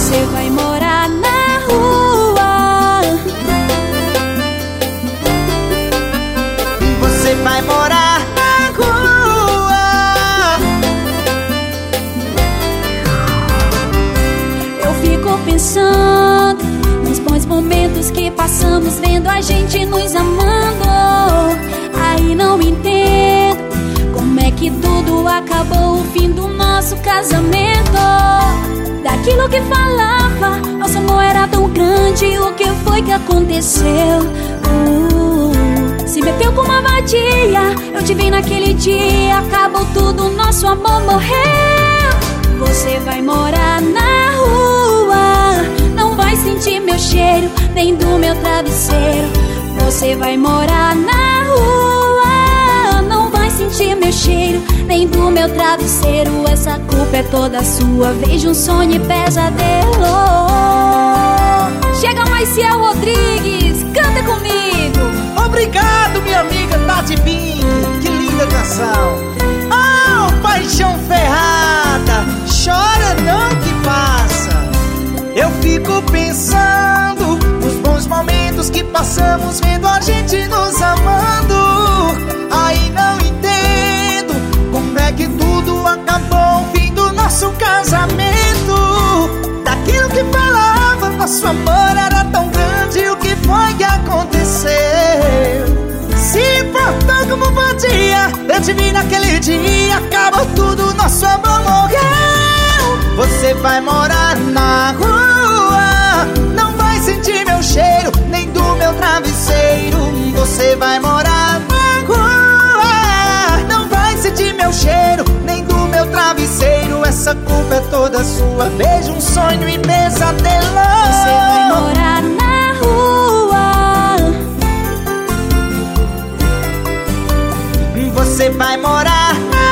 Você vai morar na rua. Você vai morar na rua. Eu fico pensando nos bons momentos que passamos vendo a gente nos amando. Aí não entendo como é que tudo acabou, o fim do nosso casamento. Daquilo que falava, nosso amor era tão grande, o que foi que aconteceu? Se meteu com uma vadia, eu te vi naquele dia, acabou tudo, nosso amor morreu. Você vai morar na rua, não vai sentir meu cheiro, nem do meu travesseiro. Você vai morar na rua, não vai sentir meu cheiro, nem do meu travesseiro. Essa culpa é toda sua, vejo um sonho e pesadelo. Chega Maiciel Rodrigues, canta comigo. Obrigado, minha amiga Tati Pink, que linda canção. Oh, paixão ferrada, chora não que passa. Eu fico pensando nos bons momentos que passamos vendo a gente nos amando. Aí não entendo como é que tudo acabou, o fim do nosso casamento. Daquilo que falava, nosso amor era tão grande, o que foi que aconteceu? Se portou como vadia, eu te vi naquele dia, acabou tudo, nosso amor morreu. Você vai morar na rua, não vai sentir meu cheiro, nem do meu travesseiro. Você vai morar na rua, não vai sentir meu cheiro, nem do meu travesseiro. Essa culpa é toda sua, vejo um sonho e pesadelo. Você vai morar na rua. Você vai morar na